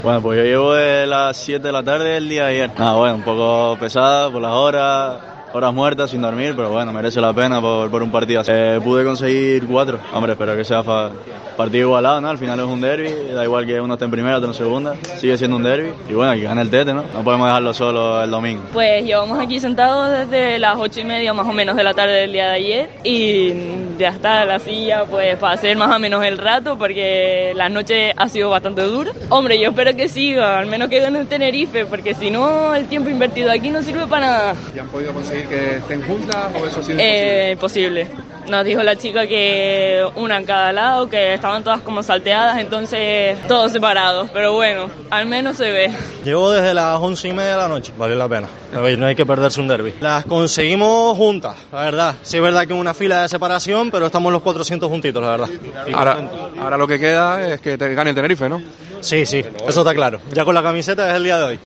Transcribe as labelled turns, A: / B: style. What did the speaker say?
A: Bueno, pues yo llevo de las 7 de la tarde del día de ayer. Bueno, un poco pesada por las horas muertas sin dormir, pero bueno, merece la pena por un partido así. Pude conseguir 4. Hombre, espero que sea partido igualado, ¿no? Al final es un derbi, da igual que uno esté en primera, otro en segunda, sigue siendo un derbi. Y bueno, que gane el Tete, ¿no? No podemos dejarlo solo el domingo.
B: Pues llevamos aquí sentados desde las 8:30 más o menos de la tarde del día de ayer y ya está la silla pues para hacer más o menos el rato porque la noche ha sido bastante dura. Hombre, yo espero que siga, al menos que gane el Tenerife, porque si no el tiempo invertido aquí no sirve para nada.
C: ¿Y han podido conseguir que estén juntas o eso ha sido imposible?
B: Imposible. Nos dijo la chica que una en cada lado, que estaban todas como salteadas, entonces todos separados. Pero bueno, al menos se ve.
D: Llevo desde las 11:30 de la noche, vale la pena. No hay que perderse un derbi. Las conseguimos juntas, la verdad. Sí es verdad que una fila de separación, pero estamos los 400 juntitos, la verdad.
C: Ahora lo que queda es que te gane el Tenerife, ¿no?
D: Sí, eso está claro. Ya con la camiseta es el día de hoy.